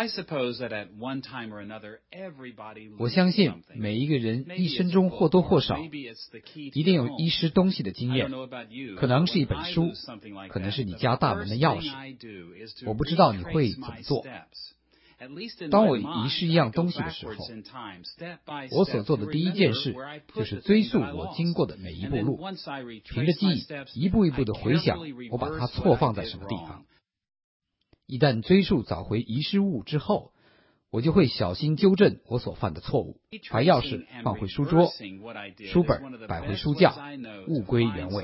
我相信每一个人一生中或多或少一定有遗失东西的经验，可能是一本书，可能是你家大门的钥匙。我不知道你会怎么做。当我遗失一样东西的时候，我所做的第一件事就是追溯我经过的每一步路，凭着记忆一步一步的回想我把它错放在什么地方。一旦追溯找回遗失物之后，我就会小心纠正我所犯的错误，把钥匙放回书桌，书本摆回书架，物归原位。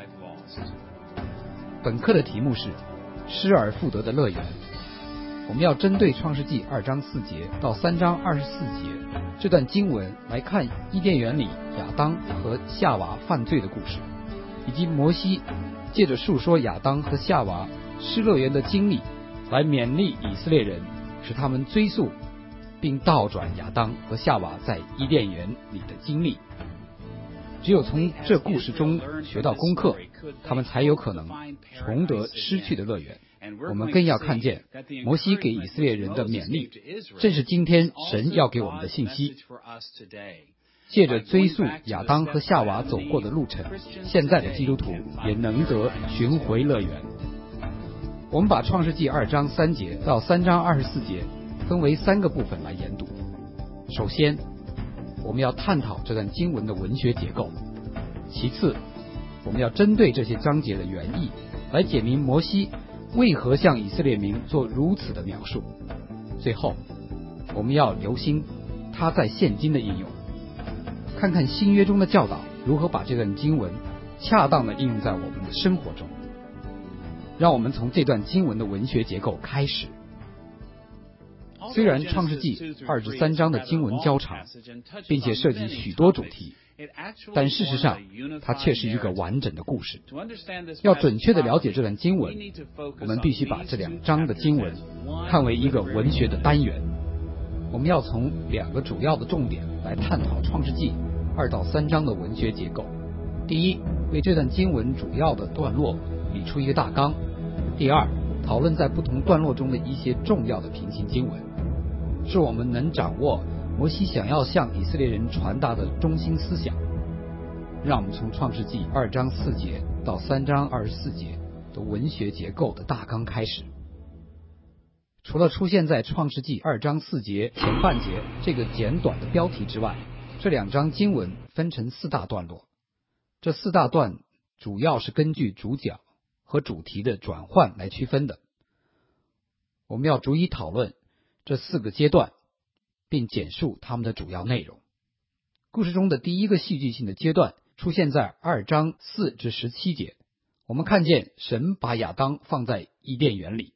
本课的题目是失而复得的乐园。我们要针对创世纪2章4节到3章24节这段经文来看伊甸园里亚当和夏娃犯罪的故事，以及摩西借着述说亚当和夏娃失乐园的经历来勉励以色列人，使他们追溯并倒转亚当和夏娃在伊甸园里的经历。只有从这故事中学到功课，他们才有可能重得失去的乐园。我们更要看见摩西给以色列人的勉励，正是今天神要给我们的信息。借着追溯亚当和夏娃走过的路程，现在的基督徒也能得寻回乐园。我们把创世纪2章3节到3章24节分为3个部分来研读。首先，我们要探讨这段经文的文学结构；其次，我们要针对这些章节的原意来解明摩西为何向以色列民做如此的描述。最后，我们要留心他在现今的应用，看看新约中的教导如何把这段经文恰当地应用在我们的生活中。让我们从这段经文的文学结构开始。虽然创世纪2至3章的经文较长，并且涉及许多主题，但事实上它却是一个完整的故事。要准确地了解这段经文，我们必须把这2章的经文看为一个文学的单元。我们要从2个主要的重点来探讨创世纪2到3章的文学结构。第一，为这段经文主要的段落理出一个大纲；第二，讨论在不同段落中的一些重要的平行经文，是我们能掌握摩西想要向以色列人传达的中心思想。让我们从创世纪2章4节到3章24节的文学结构的大纲开始。除了出现在创世纪2章4节前半节这个简短的标题之外，这2章经文分成4大段落。这4大段主要是根据主角和主题的转换来区分的。我们要逐一讨论这4个阶段，并简述它们的主要内容。故事中的第一个戏剧性的阶段出现在2章4至17节，我们看见神把亚当放在伊甸园里。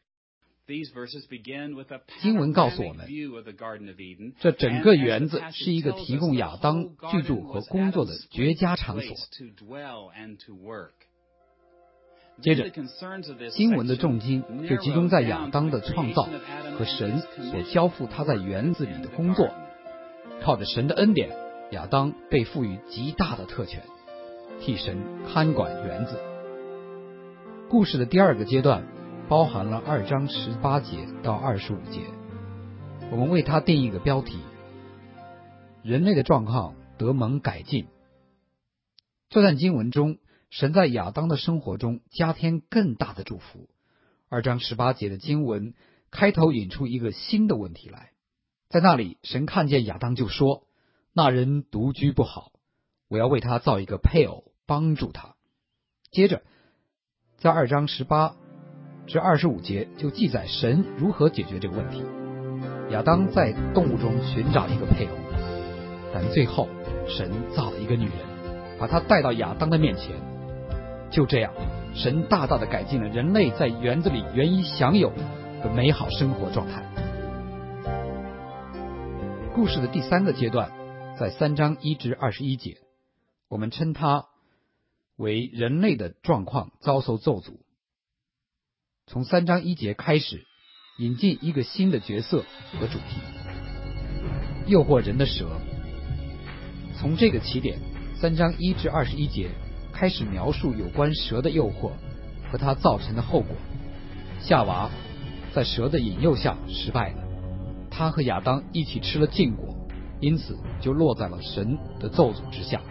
经文告诉我们，这整个园子是一个提供亚当居住和工作的绝佳场所。接着，经文的重心就集中在亚当的创造和神所交付他在园子里的工作。靠着神的恩典，亚当被赋予极大的特权，替神看管园子。故事的第2个阶段包含了2章18节到25节，我们为它定一个标题：人类的状况得蒙改进。这段经文中，神在亚当的生活中加添更大的祝福。2章18节的经文开头引出一个新的问题来，在那里神看见亚当就说：那人独居不好，我要为他造一个配偶帮助他。接着在2章18至25节就记载神如何解决这个问题。亚当在动物中寻找一个配偶，但最后神造了一个女人，把她带到亚当的面前。就这样，神大大的改进了人类在园子里原已享有的美好生活状态。故事的第3个阶段在3章1至21节，我们称它为人类的状况遭受咒诅。从3章1节开始，引进一个新的角色和主题：诱惑人的蛇。从这个起点，3章1至21节开始描述有关蛇的诱惑和它造成的后果。夏娃在蛇的引诱下失败了，他和亚当一起吃了禁果，因此就落在了神的咒诅之下。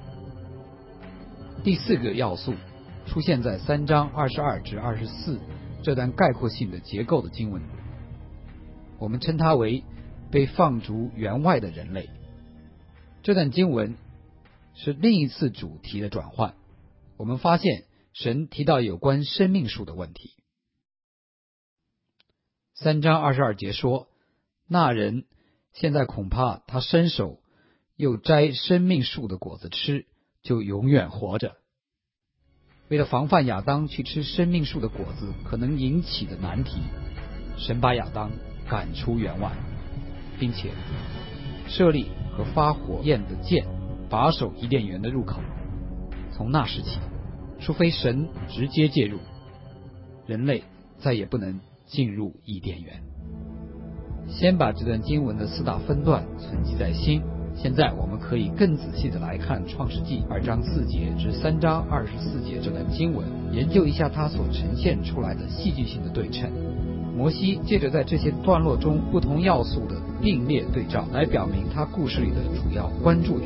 第四个要素出现在3章22至24这段概括性的结构的经文，我们称它为被放逐园外的人类。这段经文是另一次主题的转换，我们发现神提到有关生命树的问题。3章22节说，那人现在恐怕他伸手又摘生命树的果子吃，就永远活着。为了防范亚当去吃生命树的果子可能引起的难题，神把亚当赶出园外，并且设立和发火焰的剑把守伊甸园的入口。从那时起，除非神直接介入，人类再也不能进入伊甸园。先把这段经文的4大分段存记在心。现在我们可以更仔细的来看创世纪2章4节至3章24节这段经文，研究一下它所呈现出来的戏剧性的对称。摩西借着在这些段落中不同要素的并列对照，来表明他故事里的主要关注点。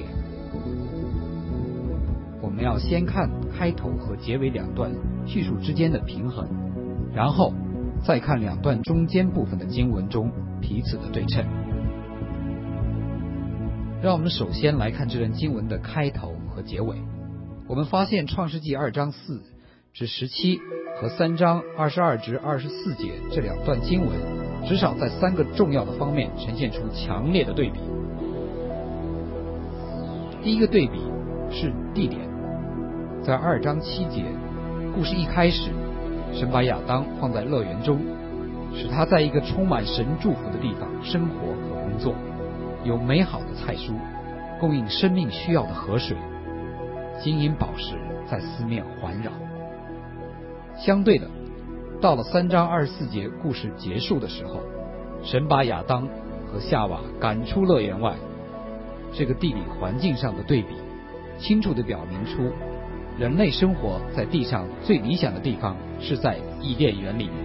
我们要先看开头和结尾两段叙述之间的平衡，然后再看两段中间部分的经文中彼此的对称。让我们首先来看这段经文的开头和结尾。我们发现创世纪2章4至17和3章22至24节这两段经文，至少在3个重要的方面呈现出强烈的对比。第一个对比是地点，在2章7节，故事一开始，神把亚当放在乐园中，使他在一个充满神祝福的地方生活和工作，有美好的菜蔬，供应生命需要的河水，金银宝石在四面环绕。相对的，到了3章24节故事结束的时候，神把亚当和夏娃赶出乐园外。这个地理环境上的对比，清楚地表明出人类生活在地上最理想的地方是在伊甸园里面。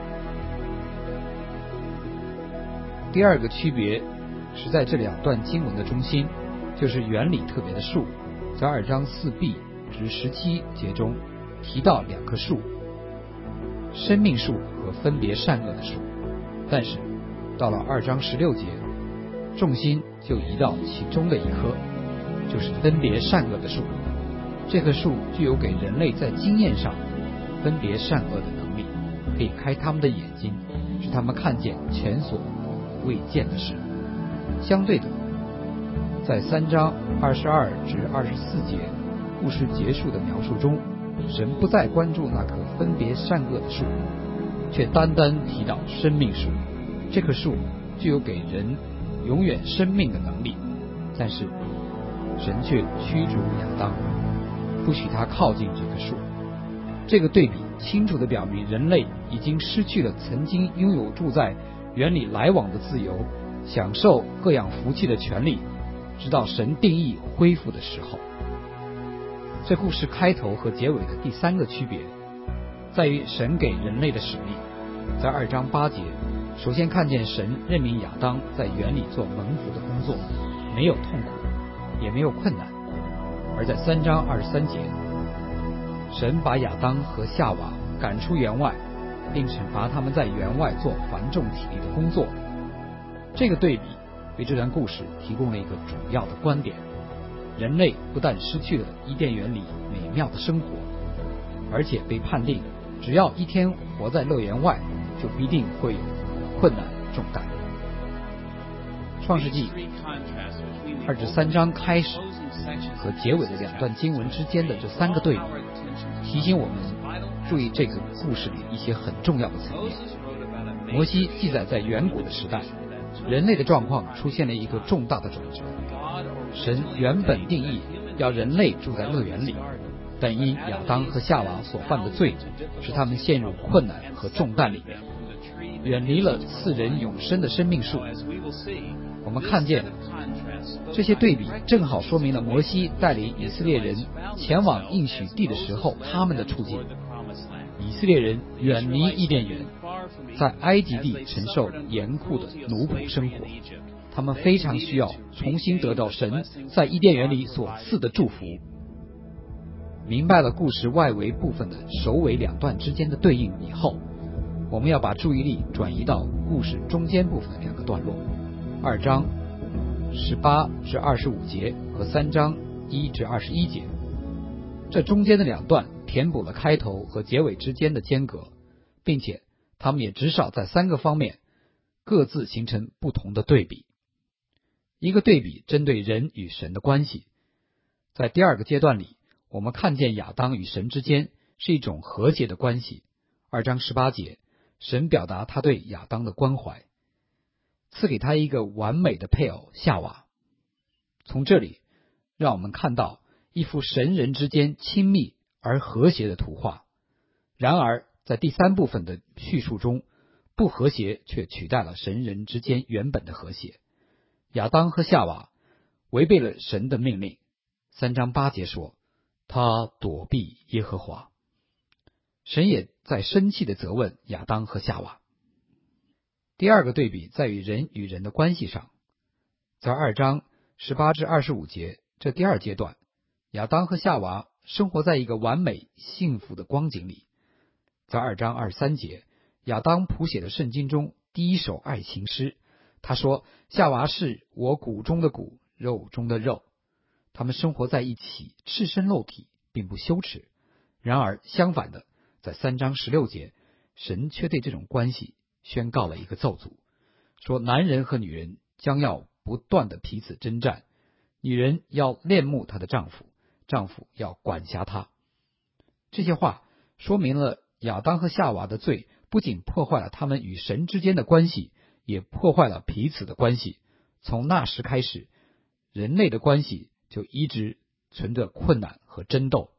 第二个区别是在这两段经文的中心，就是园里特别的树，在2章4b至17节中提到2棵树，生命树和分别善恶的树，但是到了2章16节，重心就移到其中的一棵，就是分别善恶的树。这棵树具有给人类在经验上分别善恶的能力，可以开他们的眼睛，使他们看见前所未见的事。相对的，在3章22至24节故事结束的描述中，神不再关注那棵分别善恶的树，却单单提到生命树。这棵树具有给人永远生命的能力，但是神却驱逐亚当，不许他靠近这棵树。这个对比清楚地表明，人类已经失去了曾经拥有住在园里来往的自由，享受各样福气的权利，直到神定义恢复的时候。这故事开头和结尾的第三个区别在于神给人类的使命。在2章8节，首先看见神任命亚当在园里做蒙福的工作，没有痛苦，也没有困难。而在3章23节，神把亚当和夏娃赶出园外，并惩罚他们在园外做繁重体力的工作。这个对比为这段故事提供了一个主要的观点：人类不但失去了伊甸园里美妙的生活，而且被判定只要一天活在乐园外，就必定会有困难重担。创世纪2至3章开始和结尾的两段经文之间的这三个对比，提醒我们注意这个故事里一些很重要的层面。摩西记载在远古的时代，人类的状况出现了一个重大的转折。神原本定义要人类住在乐园里，但因亚当和夏娃所犯的罪，使他们陷入困难和重担里面，远离了赐人永生的生命树。我们看见这些对比正好说明了摩西带领以色列人前往应许地的时候他们的处境。 以色列人远离伊甸园，在埃及地承受严酷的奴仆生活。他们非常需要重新得到神在伊甸园里所赐的祝福。明白了故事外围部分的首尾两段之间的对应以后，我们要把注意力转移到故事中间部分的两个段落，2章18至25节和3章1至21节。这中间的两段填补了开头和结尾之间的间隔，并且他们也至少在3个方面各自形成不同的对比。一个对比针对人与神的关系，在第2个阶段里，我们看见亚当与神之间是一种和谐的关系。2章18节，神表达他对亚当的关怀，赐给他一个完美的配偶夏娃。从这里让我们看到一幅神人之间亲密而和谐的图画。然而在第3部分的叙述中，不和谐却取代了神人之间原本的和谐。亚当和夏娃违背了神的命令。3章8节说，他躲避耶和华。神也在生气地责问亚当和夏娃。第2个对比在于人与人的关系上。在2章18至25节这第2阶段，亚当和夏娃生活在一个完美幸福的光景里。在2章23节，亚当谱写了圣经中第一首爱情诗，他说，夏娃是我骨中的骨，肉中的肉。他们生活在一起，赤身露体，并不羞耻。然而相反的，在3章16节，神却对这种关系宣告了一个咒诅，说男人和女人将要不断的彼此征战，女人要恋慕她的丈夫，丈夫要管辖她。这些话说明了亚当和夏娃的罪不仅破坏了他们与神之间的关系，也破坏了彼此的关系。从那时开始，人类的关系就一直存着困难和争斗。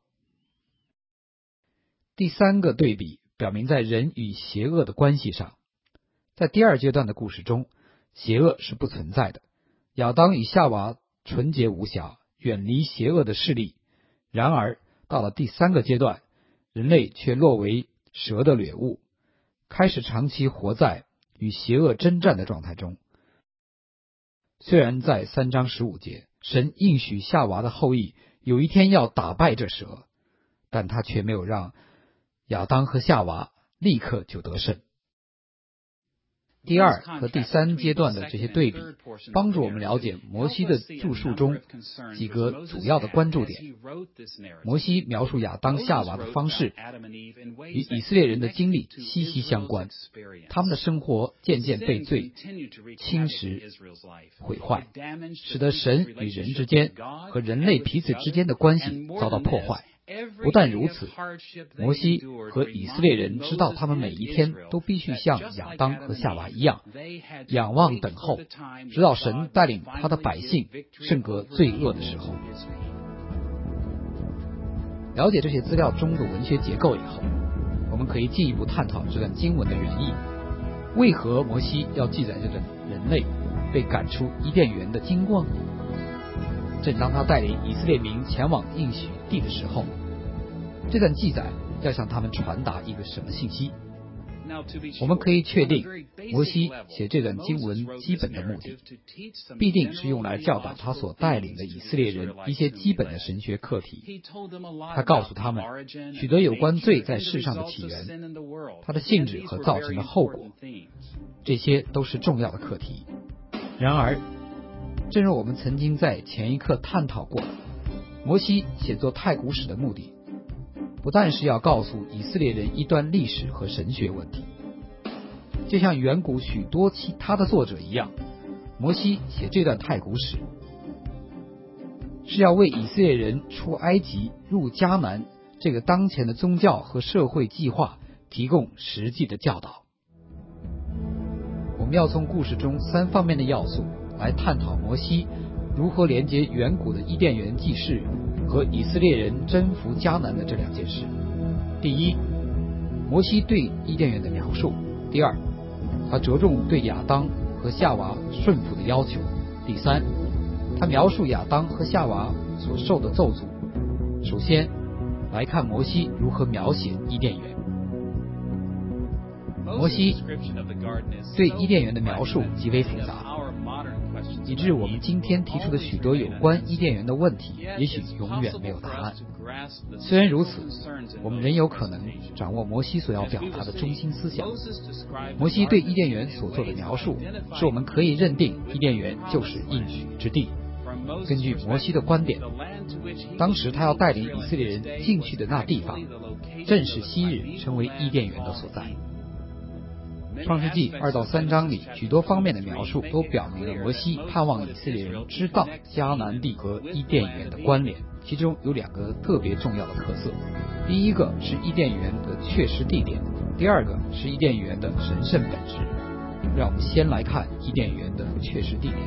第3个对比表明在人与邪恶的关系上。在第2阶段的故事中，邪恶是不存在的。亚当与夏娃纯洁无瑕，远离邪恶的势力。然而到了第3个阶段，人类却落为蛇的掠物，开始长期活在与邪恶征战的状态中。虽然在3章15节，神应许夏娃的后裔有一天要打败这蛇，但他却没有让亚当和夏娃立刻就得胜。第2和第3阶段的这些对比，帮助我们了解摩西的著述中几个主要的关注点。摩西描述亚当夏娃的方式与以色列人的经历息息相关，他们的生活渐渐被罪侵蚀毁坏，使得神与人之间和人类彼此之间的关系遭到破坏。不但如此，摩西和以色列人知道他们每一天都必须像亚当和夏娃一样仰望等候，直到神带领他的百姓胜过罪恶的时候。了解这些资料中的文学结构以后，我们可以进一步探讨这段经文的原意。为何摩西要记载这个人类被赶出伊甸园的经过呢？正当他带领以色列民前往应许地的时候，这段记载要向他们传达一个什么信息？我们可以确定，摩西写这段经文基本的目的，必定是用来教导他所带领的以色列人一些基本的神学课题。他告诉他们许多有关罪在世上的起源，它的性质和造成的后果，这些都是重要的课题。然而，正如我们曾经在前一课探讨过，摩西写作太古史的目的不但是要告诉以色列人一段历史和神学问题，就像远古许多其他的作者一样，摩西写这段太古史是要为以色列人出埃及入迦南这个当前的宗教和社会计划提供实际的教导。我们要从故事中3方面的要素来探讨摩西如何连接远古的伊甸园记事和以色列人征服迦南的这2件事。第一，摩西对伊甸园的描述；第2，他着重对亚当和夏娃顺服的要求；第3，他描述亚当和夏娃所受的咒诅。首先来看摩西如何描写伊甸园。 摩西对伊甸园的描述极为复杂，以致我们今天提出的许多有关伊甸园的问题，也许永远没有答案。虽然如此，我们仍有可能掌握摩西所要表达的中心思想。摩西对伊甸园所做的描述，使我们可以认定伊甸园就是应许之地。根据摩西的观点，当时他要带领以色列人进去的那地方，正是昔日成为伊甸园的所在。创世纪2到3章里许多方面的描述都表明了摩西盼望以色列人知道迦南地和伊甸园的关联，其中有2个特别重要的特色。第一个是伊甸园的确实地点，第二个是伊甸园的神圣本质。让我们先来看伊甸园的确实地点。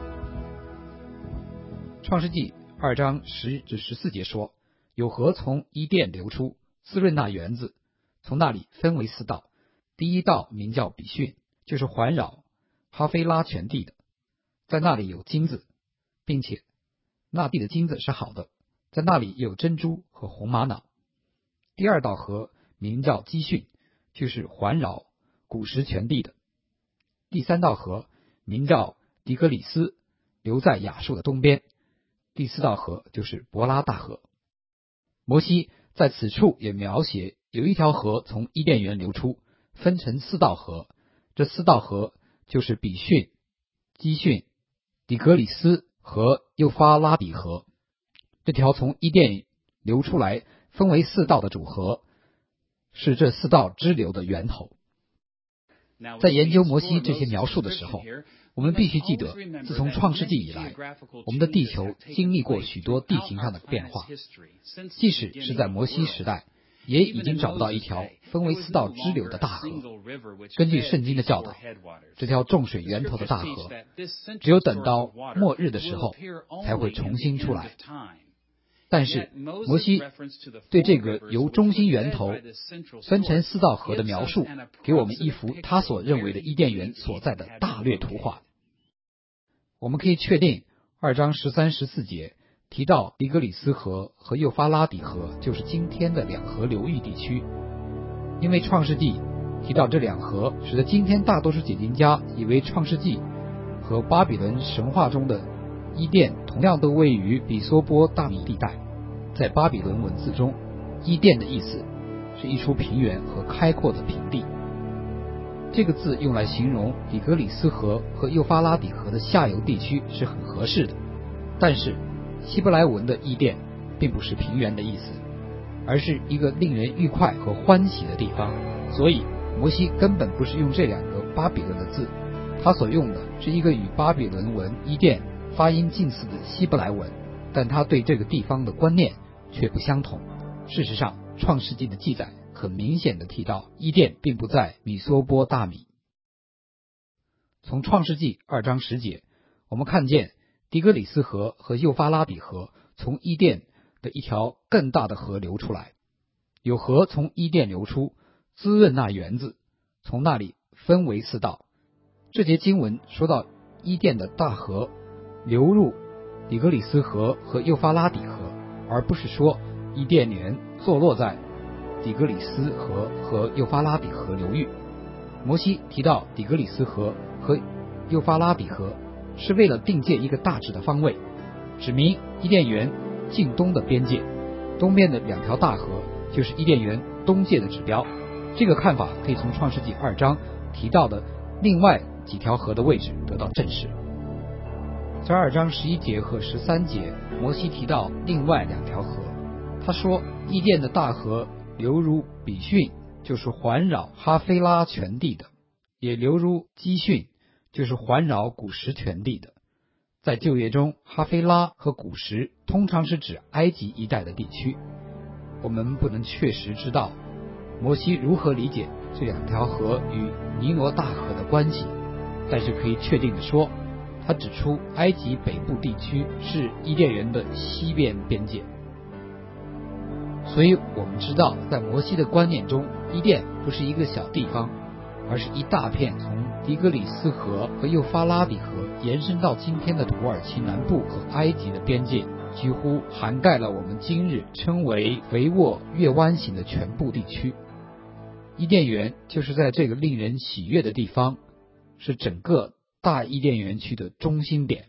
创世纪2章10至14节说，有河从伊甸流出，滋润那园子，从那里分为4道。第一道名叫比逊，就是环绕哈菲拉全地的，在那里有金子，并且那地的金子是好的，在那里有珍珠和红玛瑙。第二道河名叫基训，就是环绕古实全地的。第3道河名叫底格里斯，流在亚述的东边。第4道河就是伯拉大河。摩西在此处也描写有一条河从伊甸园流出，分成4道河，这4道河就是比逊、基训、底格里斯和幼发拉底河。这条从伊甸流出来分为4道的主河，是这4道支流的源头。在研究摩西这些描述的时候，我们必须记得，自从创世纪以来，我们的地球经历过许多地形上的变化，即使是在摩西时代，也已经找不到一条分为4道支流的大河。根据圣经的教导，这条众水源头的大河，只有等到末日的时候才会重新出来。但是摩西对这个由中心源头分成4道河的描述，给我们一幅他所认为的伊甸园所在的大略图画。我们可以确定2章13、14节提到底格里斯河和幼发拉底河就是今天的2河流域地区，因为创世纪提到这2河，使得今天大多数解经家以为创世纪和巴比伦神话中的伊甸同样都位于比索波大米地带。在巴比伦文字中，伊甸的意思是一处平原和开阔的平地。这个字用来形容底格里斯河和幼发拉底河的下游地区是很合适的。但是希伯来文的伊甸并不是平原的意思，而是一个令人愉快和欢喜的地方。所以摩西根本不是用这2个巴比伦的字，他所用的是一个与巴比伦文伊甸发音近似的希伯来文，但他对这个地方的观念却不相同。事实上，创世纪的记载很明显的提到伊甸并不在米索波大米。从创世纪2章10节，我们看见底格里斯河和幼发拉底河从伊甸的一条更大的河流出来，有河从伊甸流出，滋润那园子，从那里分为4道。这节经文说到伊甸的大河流入底格里斯河和幼发拉底河，而不是说伊甸园坐落在底格里斯河和幼发拉底河流域。摩西提到底格里斯河和幼发拉底河，是为了定界一个大致的方位，指明伊甸园近东的边界，东边的2条大河就是伊甸园东界的指标。这个看法可以从创世纪2章提到的另外几条河的位置得到证实。在2章11节和13节，摩西提到另外2条河，他说伊甸的大河流入比逊，就是环绕哈菲拉全地的，也流入基训，就是环绕古实全地的。在旧约中，哈菲拉和古实通常是指埃及一带的地区。我们不能确实知道摩西如何理解这2条河与尼罗大河的关系，但是可以确定的说，他指出埃及北部地区是伊甸园的西边边界。所以我们知道，在摩西的观念中，伊甸不是一个小地方，而是一大片从底格里斯河和幼发拉底河延伸到今天的土耳其南部和埃及的边界，几乎涵盖了我们今日称为肥沃月湾型的全部地区。 伊甸园就是在这个令人喜悦的地方，是整个大伊甸园区的中心点。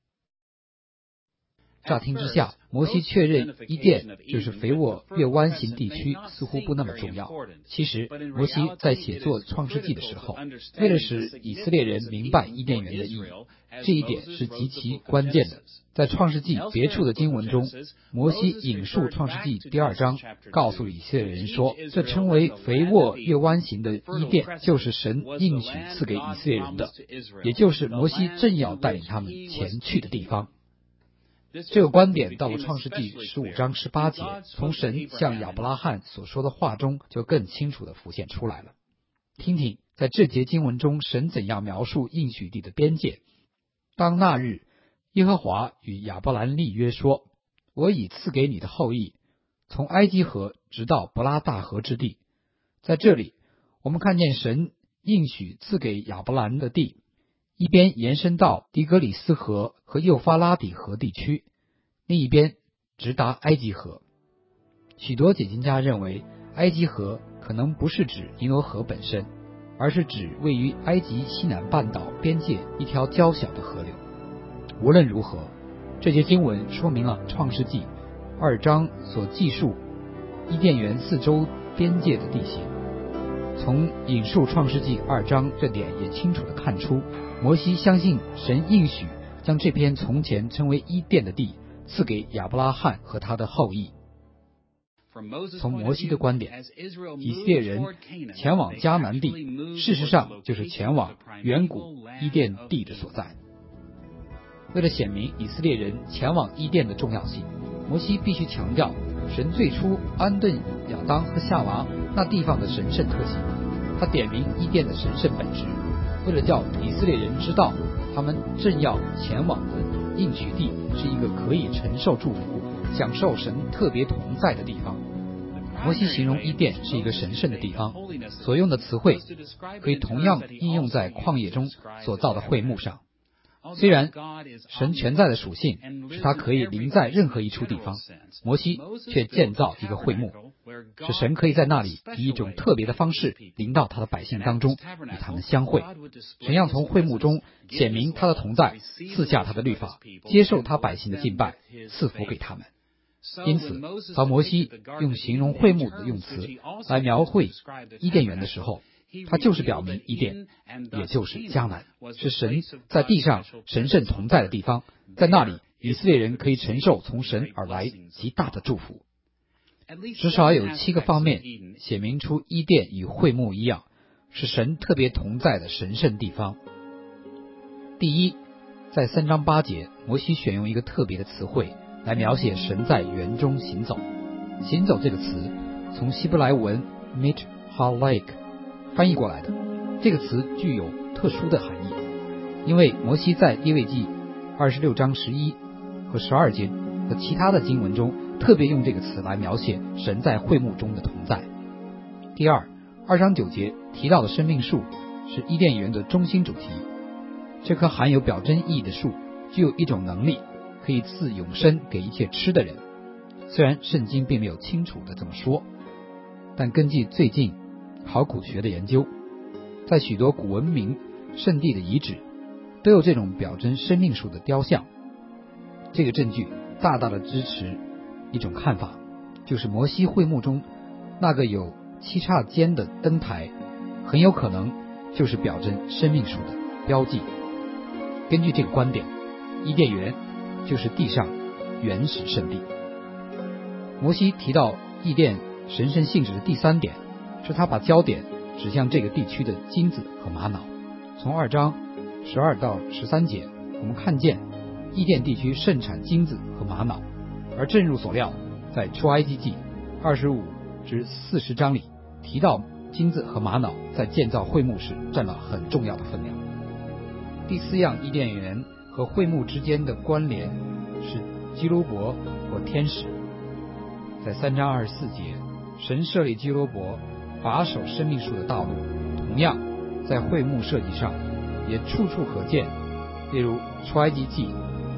乍听之下，摩西确认伊甸就是肥沃月湾形地区似乎不那么重要。其实，摩西在写作创世纪的时候，为了使以色列人明白伊甸园的意义，这一点是极其关键的。在创世纪别处的经文中，摩西引述创世纪第2章，告诉以色列人说，这称为肥沃月湾形的伊甸，就是神应许赐给以色列人的，也就是摩西正要带领他们前去的地方。这个观点到了创世纪15章18节，从神向亚伯拉罕所说的话中就更清楚地浮现出来了。听听在这节经文中神怎样描述应许地的边界。当那日，耶和华与亚伯兰立约说，我已赐给你的后裔，从埃及河直到伯拉大河之地。在这里，我们看见神应许赐给亚伯兰的地，一边延伸到底格里斯河和幼发拉底河地区，另一边直达埃及河。许多解经家认为，埃及河可能不是指尼罗河本身，而是指位于埃及西南半岛边界一条较小的河流。无论如何，这节经文说明了创世纪2章所记述伊甸园四周边界的地形。从引述创世纪2章这点也清楚地看出，摩西相信神应许将这片从前称为伊甸的地赐给亚伯拉罕和他的后裔。从摩西的观点，以色列人前往迦南地，事实上就是前往远古伊甸地的所在。为了显明以色列人前往伊甸的重要性，摩西必须强调神最初安顿亚当和夏娃那地方的神圣特性。他点明伊甸的神圣本质，为了叫以色列人知道他们正要前往的应许地是一个可以承受祝福、享受神特别同在的地方。摩西形容伊甸是一个神圣的地方，所用的词汇可以同样应用在旷野中所造的会幕上。虽然神全在的属性使他可以临在任何一处地方，摩西却建造一个会幕，使神可以在那里以一种特别的方式临到他的百姓当中，与他们相会。神要从会幕中显明他的同在，赐下他的律法，接受他百姓的敬拜，赐福给他们。因此，当摩西用形容会幕的用词来描绘伊甸园的时候，它就是表明伊甸，也就是迦南，是神在地上神圣同在的地方。在那里，以色列人可以承受从神而来极大的祝福。至少有7个方面显明出伊甸与会幕一样，是神特别同在的神圣地方。第一，在3章8节，摩西选用一个特别的词汇来描写神在园中行走。行走这个词从希伯来文 mithalek 翻译过来的，这个词具有特殊的含义，因为摩西在利未记26章11和12节和其他的经文中特别用这个词来描写神在会幕中的同在。第二，2章9节提到的生命树是伊甸园的中心主题。这棵含有表征意义的树具有一种能力，可以赐永生给一切吃的人。虽然圣经并没有清楚的这么说，但根据最近考古学的研究，在许多古文明圣地的遗址都有这种表征生命树的雕像。这个证据大大的支持一种看法，就是摩西会幕中那个有7叉尖的灯台很有可能就是表征生命树的标记。根据这个观点，伊甸园就是地上原始圣地。摩西提到伊甸神圣性质的第3点，是他把焦点指向这个地区的金子和玛瑙。从2章12到13节，我们看见伊甸地区盛产金子和玛瑙，而正如所料，在出埃及记25至40章里提到金子和玛瑙在建造会幕时占了很重要的分量。第4样伊甸园和会幕之间的关联是基路伯或天使。在3章24节，神设立基路伯把守生命树的道路，同样在会幕设计上也处处可见，例如出埃及记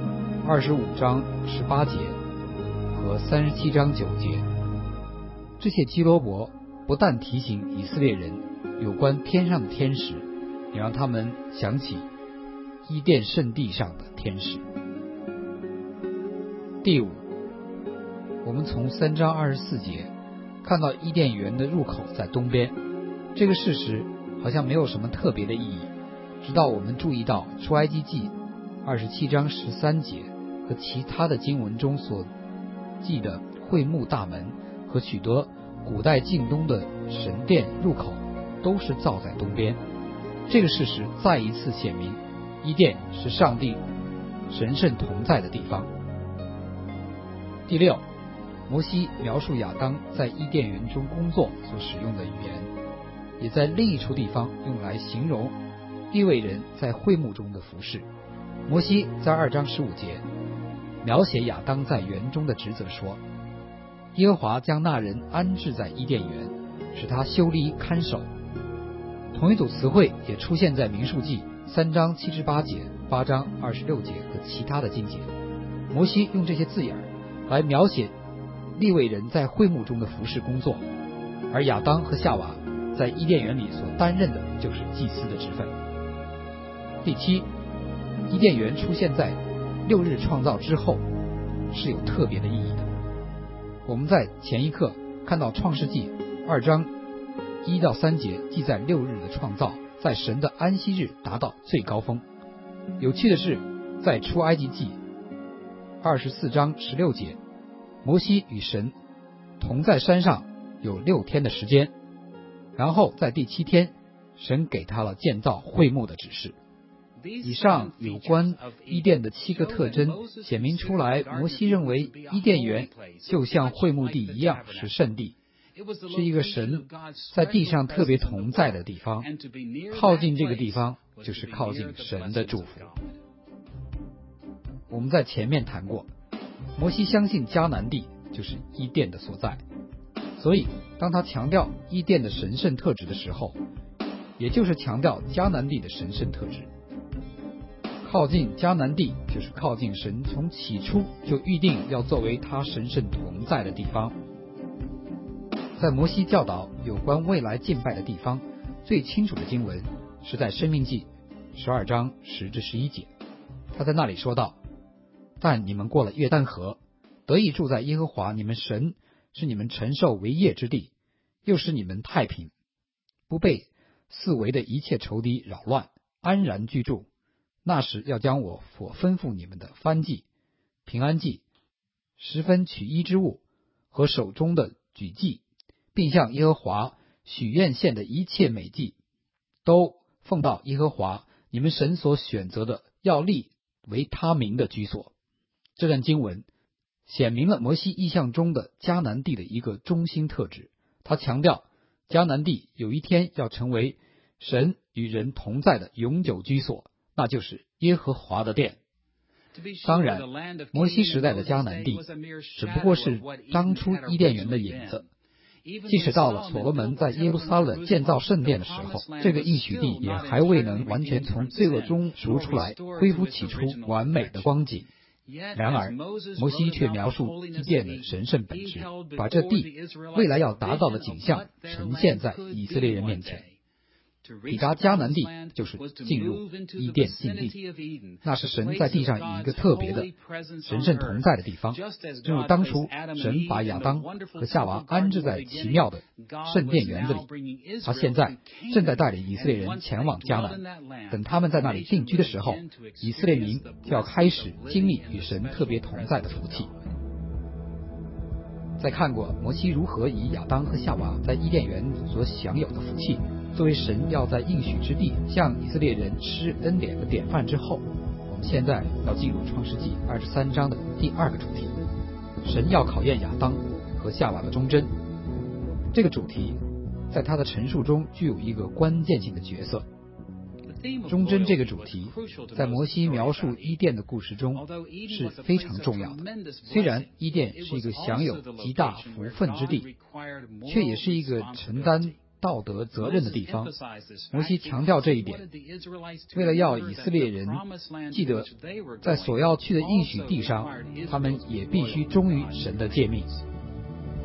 25章18节和37章9节。这些基路伯不但提醒以色列人有关天上的天使，也让他们想起伊甸圣地上的天使。第五，我们从3章24节看到伊甸园的入口在东边，这个事实好像没有什么特别的意义，直到我们注意到出埃及记27章13节和其他的经文中所记的会幕大门和许多古代近东的神殿入口都是造在东边。这个事实再一次显明伊甸是上帝神圣同在的地方。第六，摩西描述亚当在伊甸园中工作所使用的语言，也在另一处地方用来形容利未人在会幕中的服侍。摩西在2章15节描写亚当在园中的职责说，耶和华将那人安置在伊甸园，使他修理看守。同一组词汇也出现在民数记3章7至8节、8章26节和其他的经节。摩西用这些字眼来描写利未人在会幕中的服侍工作，而亚当和夏娃在伊甸园里所担任的就是祭司的职分。第七，伊甸园出现在6日创造之后是有特别的意义的。我们在前一课看到创世纪2章1到3节记载6日的创造在神的安息日达到最高峰。有趣的是，在出埃及记24章16节，摩西与神同在山上有6天的时间，然后在第7天神给他了建造会幕的指示。以上有关伊甸的7个特征显明出来，摩西认为伊甸园就像会幕地一样是圣地，是一个神在地上特别同在的地方，靠近这个地方就是靠近神的祝福。我们在前面谈过，摩西相信迦南地就是伊甸的所在，所以当他强调伊甸的神圣特质的时候，也就是强调迦南地的神圣特质。靠近迦南地就是靠近神从起初就预定要作为他神圣同在的地方。在摩西教导有关未来敬拜的地方，最清楚的经文是在申命记12章10至11节。他在那里说道，但你们过了约旦河，得以住在耶和华你们神是你们承受为业之地，又使你们太平，不被四围的一切仇敌扰乱，安然居住。那时要将我所吩咐你们的燔祭、平安祭、十分取一之物和手中的举祭，并向耶和华许愿献的一切美祭，都奉到耶和华你们神所选择的要立为他名的居所。这段经文显明了摩西意象中的迦南地的一个中心特质，他强调迦南地有一天要成为神与人同在的永久居所，那就是耶和华的殿。当然，摩西时代的迦南地只不过是当初伊甸园的影子，即使到了所罗门在耶路撒冷建造圣殿的时候，这个应许地也还未能完全从罪恶中赎出来，恢复起初完美的光景。然而摩西却描述伊甸的神圣本质，把这地未来要达到的景象呈现在以色列人面前。抵达迦南地就是进入伊甸境地，那是神在地上以一个特别的神圣同在的地方。正如当初神把亚当和夏娃安置在奇妙的圣殿园子里，他现在正在带领以色列人前往迦南。等他们在那里定居的时候，以色列民就要开始经历与神特别同在的福气。在看过摩西如何以亚当和夏娃在伊甸园所享有的福气作为神要在应许之地向以色列人施恩典的典范之后，我们现在要进入创世纪23章的第2个主题，神要考验亚当和夏娃的忠贞。这个主题在他的陈述中具有一个关键性的角色。忠贞这个主题在摩西描述伊甸的故事中是非常重要的。虽然伊甸是一个享有极大福分之地，却也是一个承担道德责任的地方。摩西强调这一点，为了要以色列人记得在所要去的应许地上，他们也必须忠于神的诫命。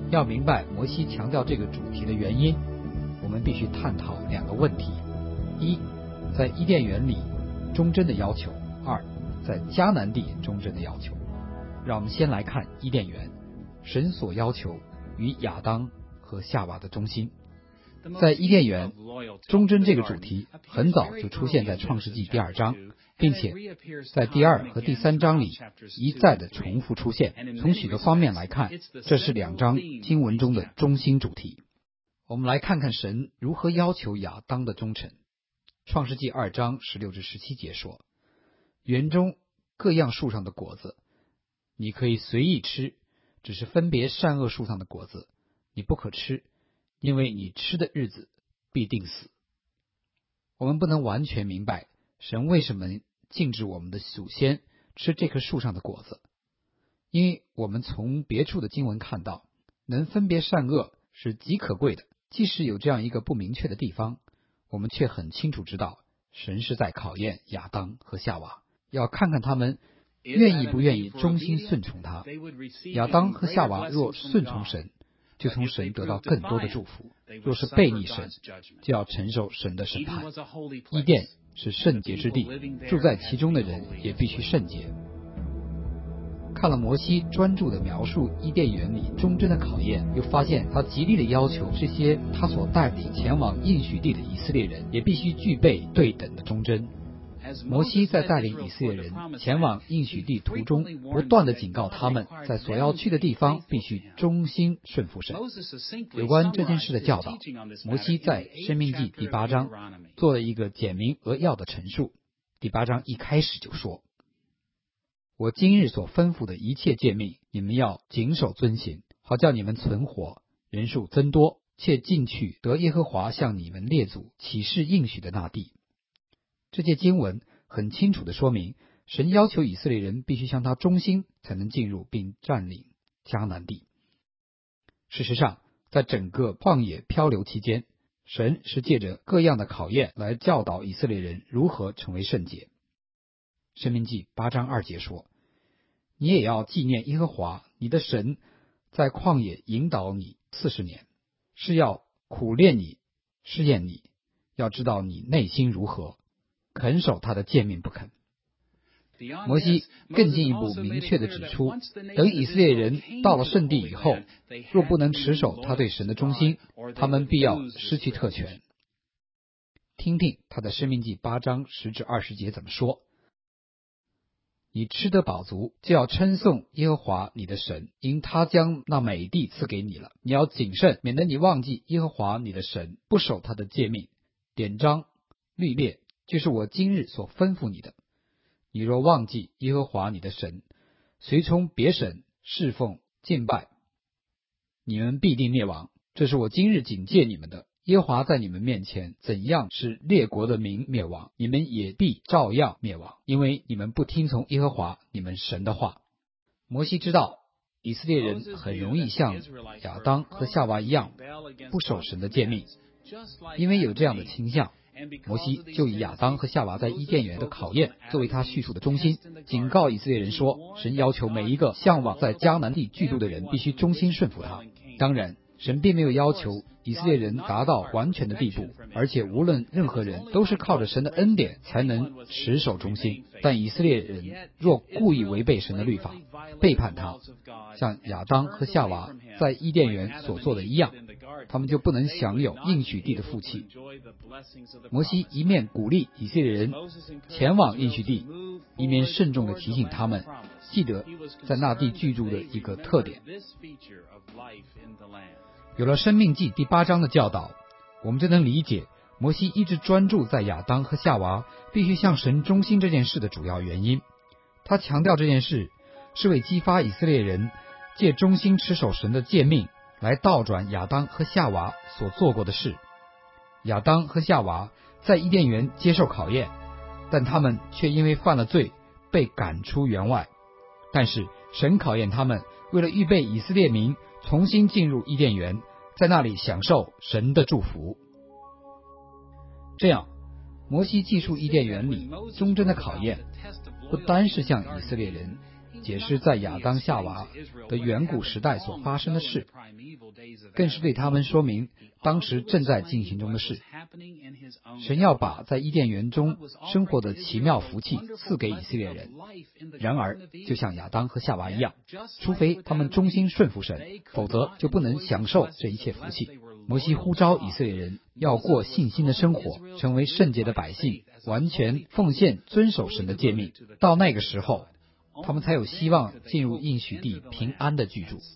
要明白摩西强调这个主题的原因，我们必须探讨两个问题：一，在伊甸园里忠贞的要求；二，在迦南地忠贞的要求。让我们先来看伊甸园，神所要求与亚当和夏娃的忠心。在伊甸园，忠贞这个主题很早就出现在创世纪第2章，并且在第2和第3章里一再的重复出现。从许多方面来看，这是2章经文中的中心主题。我们来看看神如何要求亚当的忠诚。创世纪2章16至17节说：园中各样树上的果子你可以随意吃，只是分别善恶树上的果子你不可吃，因为你吃的日子必定死。我们不能完全明白神为什么禁止我们的祖先吃这棵树上的果子，因为我们从别处的经文看到，能分别善恶是极可贵的。即使有这样一个不明确的地方，我们却很清楚知道神是在考验亚当和夏娃，要看看他们愿意不愿意忠心顺从他。亚当和夏娃若顺从神，就从神得到更多的祝福；若是背逆神，就要承受神的审判。伊甸是圣洁之地，住在其中的人也必须圣洁。看了摩西专注地描述伊甸园里忠贞的考验，又发现他极力的要求这些他所带领前往应许地的以色列人也必须具备对等的忠贞。摩西在带领以色列人前往应许地途中，不断地警告他们，在所要去的地方必须忠心顺服神。有关这件事的教导，摩西在申命记第8章做了一个简明扼要的陈述。第8章一开始就说：我今日所吩咐的一切诫命，你们要谨守遵行，好叫你们存活，人数增多，且进去得耶和华向你们列祖起誓应许的那地。这节经文很清楚地说明，神要求以色列人必须向他忠心，才能进入并占领迦南地。事实上，在整个旷野漂流期间，神是借着各样的考验来教导以色列人如何成为圣洁。申命记8章2节说：你也要纪念耶和华你的神在旷野引导你40年，是要苦练你，试验你，要知道你内心如何，肯守他的诫命不肯。摩西更进一步明确地指出，等以色列人到了圣地以后，若不能持守他对神的忠心，他们必要失去特权。听听他的申命记8章10至20节怎么说：你吃得饱足，就要称颂耶和华你的神，因他将那美地赐给你了。你要谨慎，免得你忘记耶和华你的神，不守他的诫命、典章、律例，就是我今日所吩咐你的。你若忘记耶和华你的神，随从别神侍奉敬拜，你们必定灭亡。这是我今日警戒你们的。耶和华在你们面前怎样使列国的民灭亡，你们也必照样灭亡，因为你们不听从耶和华你们神的话。摩西知道以色列人很容易像亚当和夏娃一样不守神的诫命，因为有这样的倾向，摩西就以亚当和夏娃在伊甸园的考验作为他叙述的中心，警告以色列人说，神要求每一个向往在迦南地居住的人必须忠心顺服他。当然，神并没有要求以色列人达到完全的地步，而且无论任何人都是靠着神的恩典才能持守忠心。但以色列人若故意违背神的律法，背叛他，像亚当和夏娃在伊甸园所做的一样，他们就不能享有应许地的福气。摩西一面鼓励以色列人前往应许地，一面慎重地提醒他们记得在那地居住的一个特点。有了申命记第8章的教导，我们就能理解摩西一直专注在亚当和夏娃必须向神忠心这件事的主要原因。他强调这件事是为激发以色列人借忠心持守神的诫命来倒转亚当和夏娃所做过的事。亚当和夏娃在伊甸园接受考验，但他们却因为犯了罪被赶出园外。但是神考验他们，为了预备以色列民重新进入伊甸园，在那里享受神的祝福。这样，摩西记述伊甸园里忠贞的考验，不单是向以色列人解释在亚当夏娃的远古时代所发生的事，更是对他们说明当时正在进行中的事。神要把在伊甸园中生活的奇妙福气赐给以色列人，然而就像亚当和夏娃一样，除非他们忠心顺服神，否则就不能享受这一切福气。摩西呼召以色列人要过信心的生活，成为圣洁的百姓，完全奉献遵守神的诫命。到那个时候，他们才有希望进入应许地平安的居住。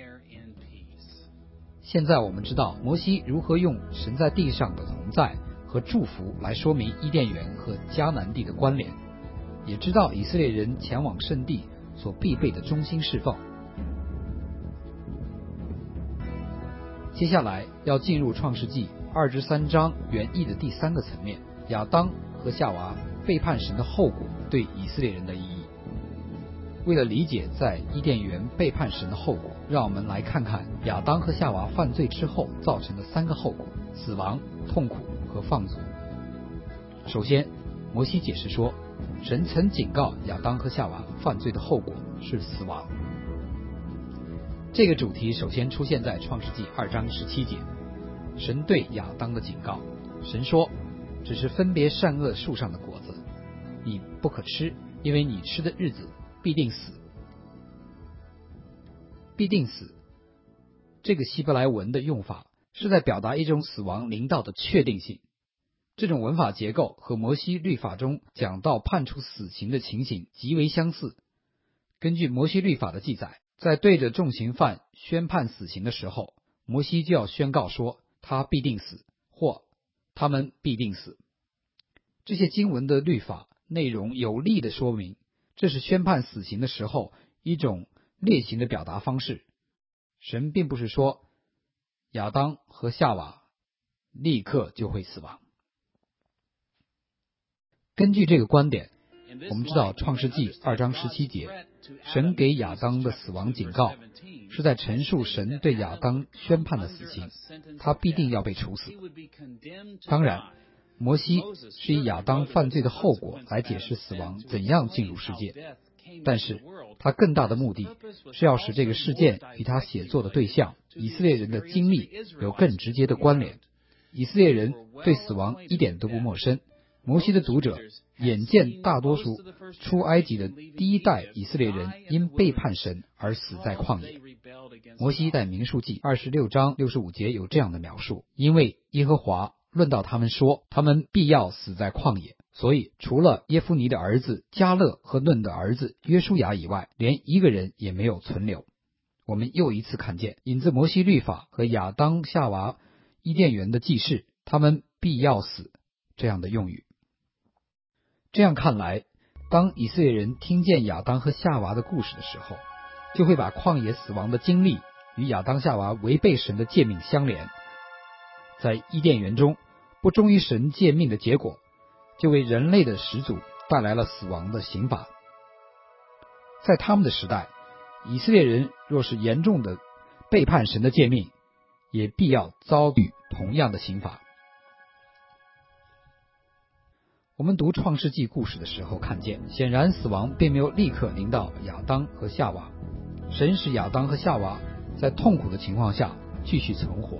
现在我们知道摩西如何用神在地上的同在和祝福来说明伊甸园和迦南地的关联，也知道以色列人前往圣地所必备的忠心侍奉。接下来要进入创世纪2至3章原意的第3个层面，亚当和夏娃背叛神的后果对以色列人的意义。为了理解在伊甸园背叛神的后果，让我们来看看亚当和夏娃犯罪之后造成的3个后果：死亡、痛苦和放逐。首先，摩西解释说，神曾警告亚当和夏娃犯罪的后果是死亡。这个主题首先出现在创世纪2章17节，神对亚当的警告。神说，只是分别善恶树上的果子，你不可吃，因为你吃的日子必定死。必定死，这个希伯来文的用法是在表达一种死亡临到的确定性。这种文法结构和摩西律法中讲到判处死刑的情形极为相似。根据摩西律法的记载，在对着重刑犯宣判死刑的时候，摩西就要宣告说他必定死，或他们必定死。这些经文的律法内容有力地说明，这是宣判死刑的时候一种列刑的表达方式。神并不是说亚当和夏娃立刻就会死亡。根据这个观点，我们知道创世纪2章17节，神给亚当的死亡警告是在陈述神对亚当宣判的死刑，他必定要被处死。当然，摩西是以亚当犯罪的后果来解释死亡怎样进入世界，但是他更大的目的是要使这个事件与他写作的对象以色列人的经历有更直接的关联。以色列人对死亡一点都不陌生，摩西的读者眼见大多数出埃及的第一代以色列人因背叛神而死在旷野。摩西在民数记26章65节有这样的描述，因为耶和华论到他们说，他们必要死在旷野，所以除了耶夫尼的儿子迦勒和嫩的儿子约书亚以外，连一个人也没有存留。我们又一次看见引自摩西律法和亚当夏娃伊甸园的记事，他们必要死这样的用语。这样看来，当以色列人听见亚当和夏娃的故事的时候，就会把旷野死亡的经历与亚当夏娃违背神的诫命相连。在伊甸园中不忠于神诫命的结果，就为人类的始祖带来了死亡的刑罚。在他们的时代，以色列人若是严重的背叛神的诫命，也必要遭遇同样的刑罚。我们读创世纪故事的时候看见，显然死亡并没有立刻临到亚当和夏娃，神使亚当和夏娃在痛苦的情况下继续存活。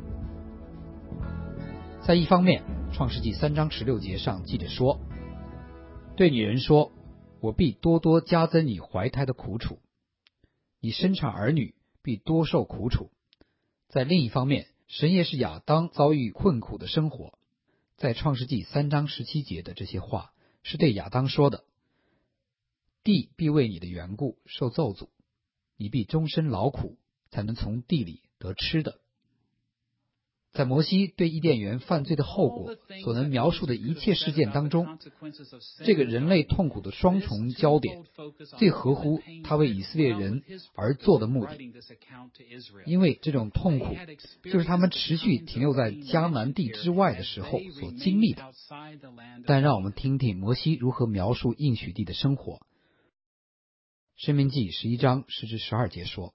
在一方面，创世纪3章16节上记着说，对女人说，我必多多加增你怀胎的苦楚，你生产儿女必多受苦楚。在另一方面，神也使亚当遭遇困苦的生活。在创世纪3章17节的这些话是对亚当说的，地必为你的缘故受咒诅，你必终身劳苦，才能从地里得吃的。在摩西对伊甸园犯罪的后果所能描述的一切事件当中，这个人类痛苦的双重焦点最合乎他为以色列人而做的目的，因为这种痛苦就是他们持续停留在迦南地之外的时候所经历的。但让我们听听摩西如何描述应许地的生活。申命记11章10至12节说，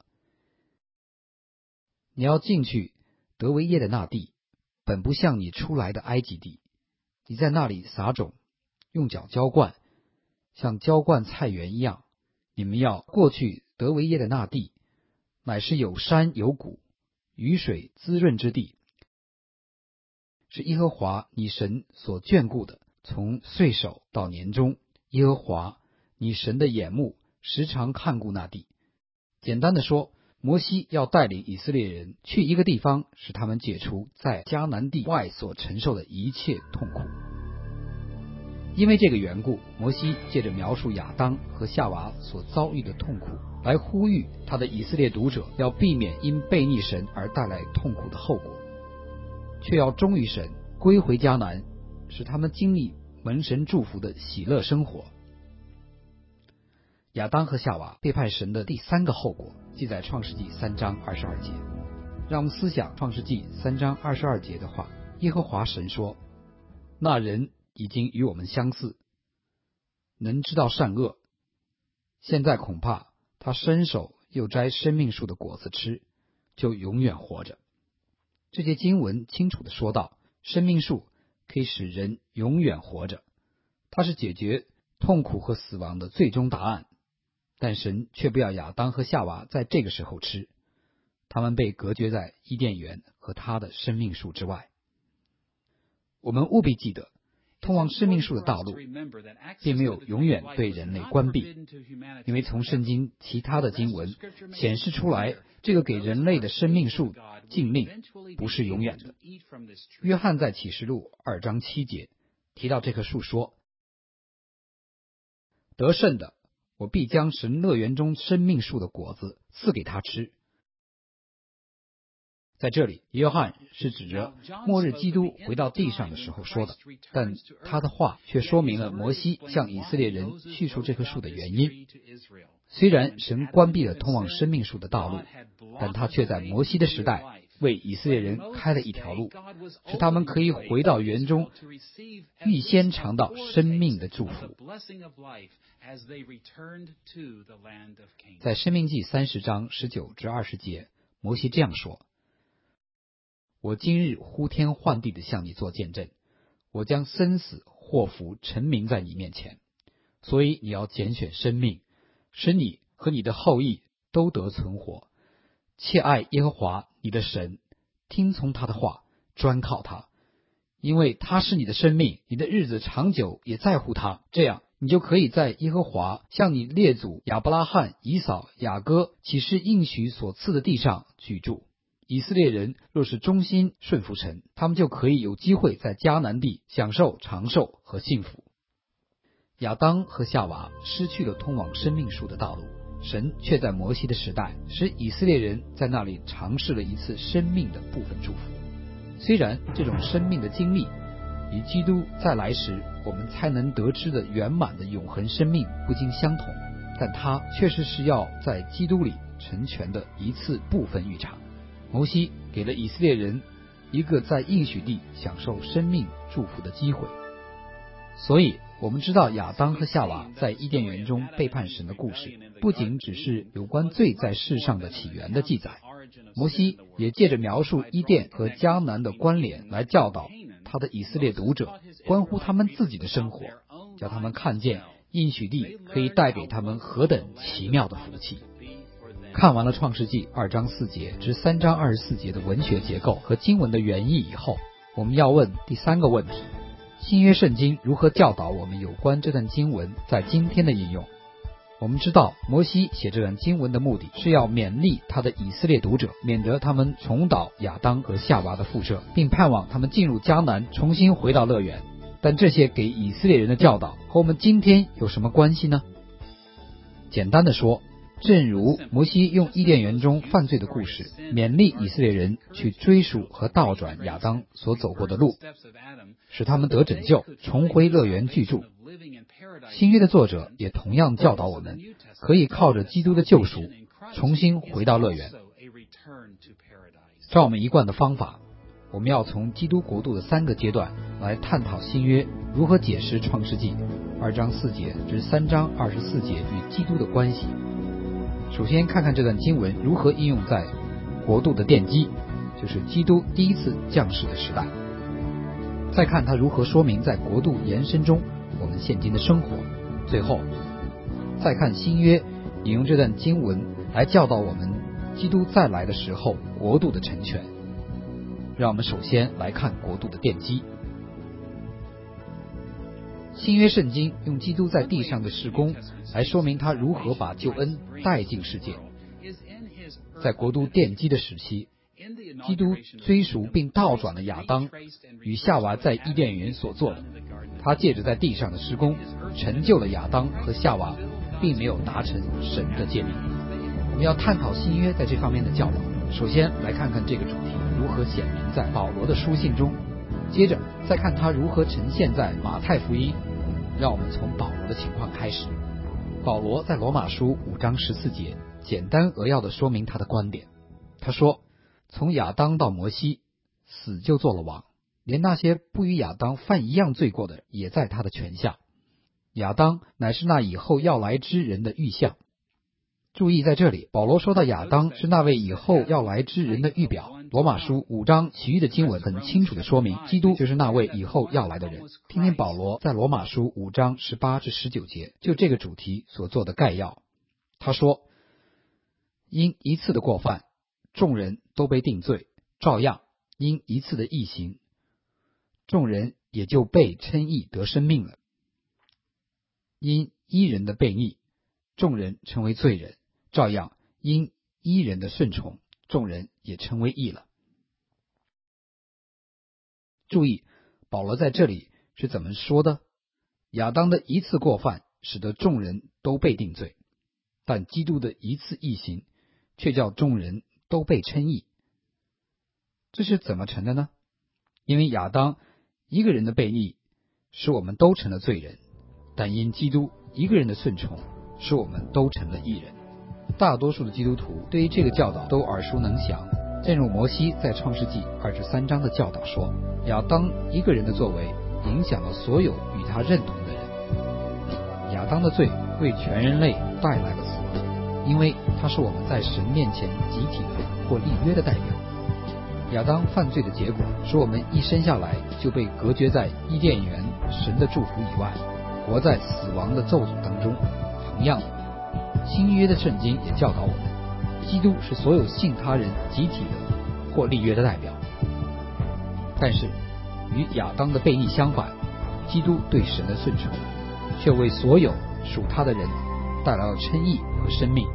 你要进去得为业的那地，本不像你出来的埃及地，你在那里撒种，用脚浇灌，像浇灌菜园一样， 你们要过去得为业的那地，乃是有山有谷，雨水滋润之地，是耶和华你神所眷顾的。从岁首到年终，耶和华你神的眼目时常看顾那地。简单的说，摩西要带领以色列人去一个地方，使他们解除在迦南地外所承受的一切痛苦。因为这个缘故，摩西借着描述亚当和夏娃所遭遇的痛苦，来呼吁他的以色列读者要避免因悖逆神而带来痛苦的后果，却要忠于神，归回迦南，使他们经历蒙神祝福的喜乐生活。亚当和夏娃背叛神的第三个后果，记在创世纪3章22节。让我们思想创世纪3章22节的话，耶和华神说，那人已经与我们相似，能知道善恶，现在恐怕他伸手又摘生命树的果子吃，就永远活着。这些经文清楚地说到，生命树可以使人永远活着，它是解决痛苦和死亡的最终答案。但神却不要亚当和夏娃在这个时候吃，他们被隔绝在伊甸园和他的生命树之外。我们务必记得，通往生命树的道路并没有永远对人类关闭，因为从圣经其他的经文显示出来，这个给人类的生命树禁令不是永远的。约翰在启示录2章7节提到这棵树说，得胜的，我必将神乐园中生命树的果子赐给他吃。在这里，约翰是指着末日基督回到地上的时候说的，但他的话却说明了摩西向以色列人叙述这棵树的原因。虽然神关闭了通往生命树的道路，但他却在摩西的时代为以色列人开了一条路，使他们可以回到园中，预先尝到生命的祝福。在申命记30章19至20节，摩西这样说，我今日呼天唤地的向你做见证，我将生死祸福陈明在你面前，所以你要拣选生命，使你和你的后裔都得存活。切爱耶和华你的神，听从他的话，专靠他，因为他是你的生命，你的日子长久也在乎他，这样你就可以在耶和华向你列祖亚伯拉罕、以扫、雅各起誓应许所赐的地上居住。以色列人若是忠心顺服神，他们就可以有机会在迦南地享受长寿和幸福。亚当和夏娃失去了通往生命树的道路，神却在摩西的时代使以色列人在那里尝试了一次生命的部分祝福。虽然这种生命的经历与基督再来时我们才能得知的圆满的永恒生命不尽相同，但它确实是要在基督里成全的一次部分预尝。摩西给了以色列人一个在应许地享受生命祝福的机会。所以我们知道亚当和夏娃在伊甸园中背叛神的故事，不仅只是有关罪在世上的起源的记载，摩西也借着描述伊甸和迦南的关联来教导他的以色列读者，关乎他们自己的生活，叫他们看见应许地可以带给他们何等奇妙的福气。看完了创世纪2章4节至3章24节的文学结构和经文的原意以后，我们要问第三个问题，新约圣经如何教导我们有关这段经文在今天的应用？我们知道摩西写这段经文的目的是要勉励他的以色列读者，免得他们重蹈亚当和夏娃的覆辙，并盼望他们进入迦南，重新回到乐园。但这些给以色列人的教导和我们今天有什么关系呢？简单的说，正如摩西用伊甸园中犯罪的故事勉励以色列人去追溯和倒转亚当所走过的路，使他们得拯救，重回乐园居住。新约的作者也同样教导我们，可以靠着基督的救赎重新回到乐园。照我们一贯的方法，我们要从基督国度的3个阶段来探讨新约如何解释创世纪2章4节至3章24节与基督的关系。首先看看这段经文如何应用在国度的奠基，就是基督第一次降世的时代，再看它如何说明在国度延伸中我们现今的生活，最后再看新约引用这段经文来教导我们基督再来的时候国度的成全。让我们首先来看国度的奠基。新约圣经用基督在地上的事工来说明他如何把救恩带进世界。在国度奠基的时期，基督追赎并倒转了亚当与夏娃在伊甸园所做的，他借着在地上的事工成就了亚当和夏娃并没有达成神的诫命。我们要探讨新约在这方面的教导。首先来看看这个主题如何显明在保罗的书信中，接着再看他如何呈现在马太福音。让我们从保罗的情况开始。保罗在罗马书5章14节简单扼要地说明他的观点。他说，从亚当到摩西，死就做了王，连那些不与亚当犯一样罪过的也在他的权下。亚当乃是那以后要来之人的预像。注意在这里，保罗说到亚当是那位以后要来之人的预表。罗马书5章其余的经文很清楚地说明，基督就是那位以后要来的人。听听保罗在罗马书5章18至19节就这个主题所做的概要。他说，因一次的过犯，众人都被定罪，照样因一次的义行，众人也就被称义得生命了。因一人的悖逆，众人成为罪人，照样因一人的顺从，众人也成为义了。注意，保罗在这里是怎么说的？亚当的一次过犯使得众人都被定罪，但基督的一次义行却叫众人都被称义。这是怎么成的呢？因为亚当一个人的悖逆使我们都成了罪人，但因基督一个人的顺从使我们都成了义人。大多数的基督徒对于这个教导都耳熟能详，正如摩西在创世纪2至3章的教导说，亚当一个人的作为影响了所有与他认同的人。亚当的罪为全人类带来了死亡，因为他是我们在神面前集体的或立约的代表。亚当犯罪的结果使我们一生下来就被隔绝在伊甸园神的祝福以外，活在死亡的咒诅当中。同样的，新约的圣经也教导我们，基督是所有信他人集体的或立约的代表。但是与亚当的悖逆相反，基督对神的顺从却为所有属他的人带来了称义和生命。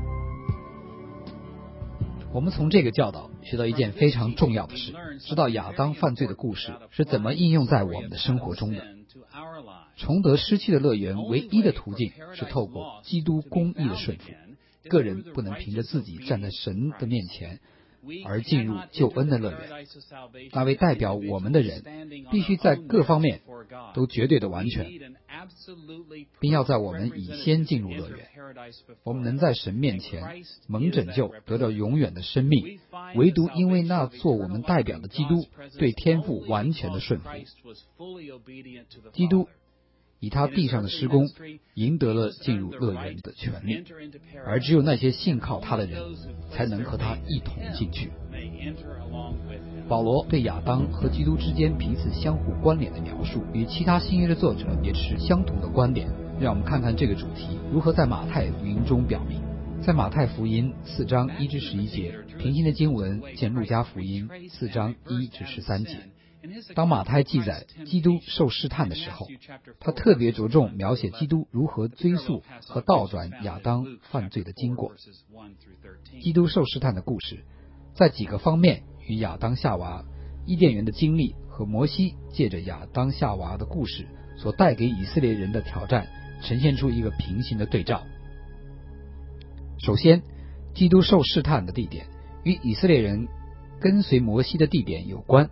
我们从这个教导学到一件非常重要的事，知道亚当犯罪的故事是怎么应用在我们的生活中的。重得失去的乐园唯一的途径是透过基督公义的顺服。个人不能凭着自己站在神的面前而进入救恩的乐园。那位代表我们的人必须在各方面都绝对的完全，并要在我们以先进入乐园。我们能在神面前蒙拯救，得到永远的生命，唯独因为那做我们代表的基督对天父完全的顺服。基督以他地上的施工赢得了进入乐园的权利，而只有那些信靠他的人才能和他一同进去。保罗对亚当和基督之间彼此相互关联的描述，与其他新约的作者也持相同的观点。让我们看看这个主题如何在马太福音中表明。在马太福音4章1至11节，平行的经文见路加福音4章1至13节。当马太记载基督受试探的时候，他特别着重描写基督如何追溯和倒转亚当犯罪的经过。基督受试探的故事在几个方面与亚当夏娃伊甸园的经历和摩西借着亚当夏娃的故事所带给以色列人的挑战呈现出一个平行的对照。首先，基督受试探的地点与以色列人跟随摩西的地点有关。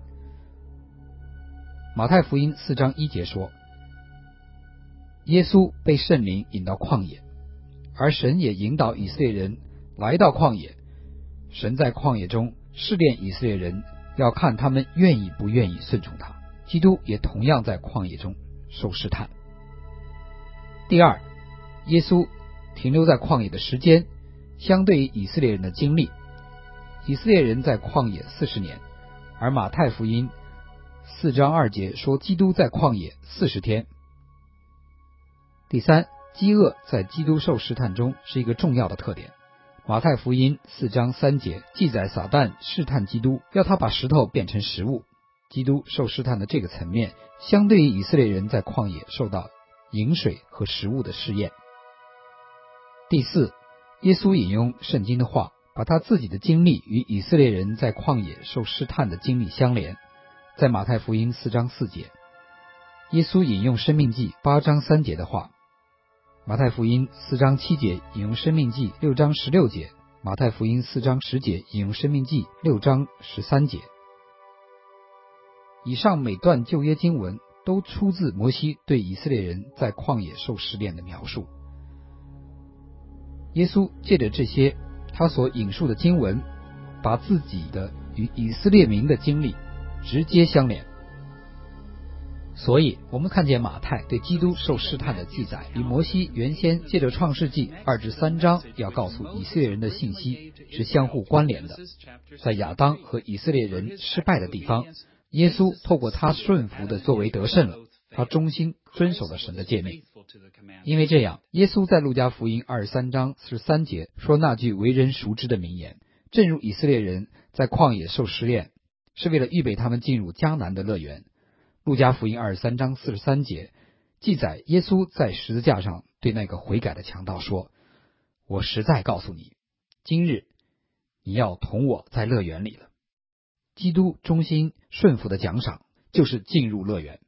马太福音4章1节说，耶稣被圣灵引到旷野，而神也引导以色列人来到旷野。神在旷野中试炼以色列人，要看他们愿意不愿意顺从他。基督也同样在旷野中受试探。第二，耶稣停留在旷野的时间相对于以色列人的经历。以色列人在旷野40年，而马太福音4章2节说基督在旷野40天。第三， 饥饿在基督受试探中是一个重要的特点。马太福音4章3节记载撒旦试探基督，要他把石头变成食物。基督受试探的这个层面，相对于以色列人在旷野受到饮水和食物的试验。第四，耶稣引用圣经的话，把他自己的经历与以色列人在旷野受试探的经历相连。在马太福音4章4节，耶稣引用申命记8章3节的话，马太福音4章7节引用申命记6章16节，马太福音4章10节引用申命记6章13节。以上每段旧约经文都出自摩西对以色列人在旷野受试炼的描述。耶稣借着这些他所引述的经文，把自己的与以色列民的经历直接相连。所以我们看见马太对基督受试探的记载，与摩西原先借着创世纪2至3章要告诉以色列人的信息是相互关联的。在亚当和以色列人失败的地方，耶稣透过他顺服的作为得胜了，他忠心遵守了神的诫命。因为这样，耶稣在路加福音23章13节说那句为人熟知的名言，正如以色列人在旷野受试炼，是为了预备他们进入迦南的乐园。路加福音23章43节记载，耶稣在十字架上对那个悔改的强盗说，我实在告诉你，今日你要同我在乐园里了。基督忠心顺服的奖赏就是进入乐园。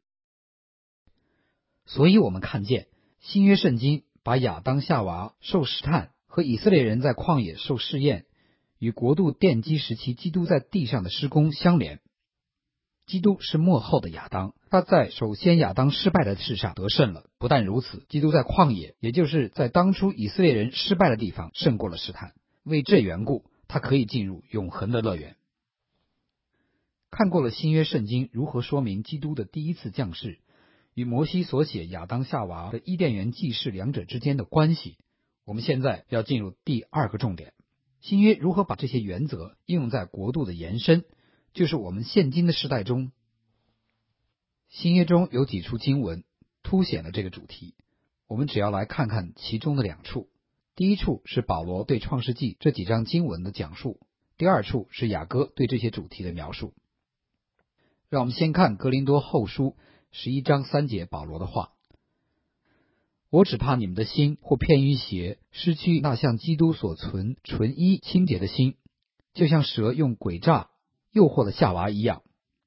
所以我们看见新约圣经把亚当夏娃受试探和以色列人在旷野受试验与国度奠基时期基督在地上的施工相连。基督是末后的亚当，他在首先亚当失败的事上得胜了。不但如此，基督在旷野，也就是在当初以色列人失败的地方胜过了试探。为这缘故，他可以进入永恒的乐园。看过了新约圣经如何说明基督的第一次降世与摩西所写亚当夏娃的伊甸园记事两者之间的关系，我们现在要进入第二个重点，新约如何把这些原则应用在国度的延伸，就是我们现今的时代中。新约中有几处经文凸显了这个主题，我们只要来看看其中的两处。第一处是保罗对创世纪这几章经文的讲述，第二处是雅各对这些主题的描述。让我们先看哥林多后书11章3节保罗的话，我只怕你们的心或偏于邪，失去那像基督所存纯一清洁的心，就像蛇用诡诈诱惑了夏娃一样。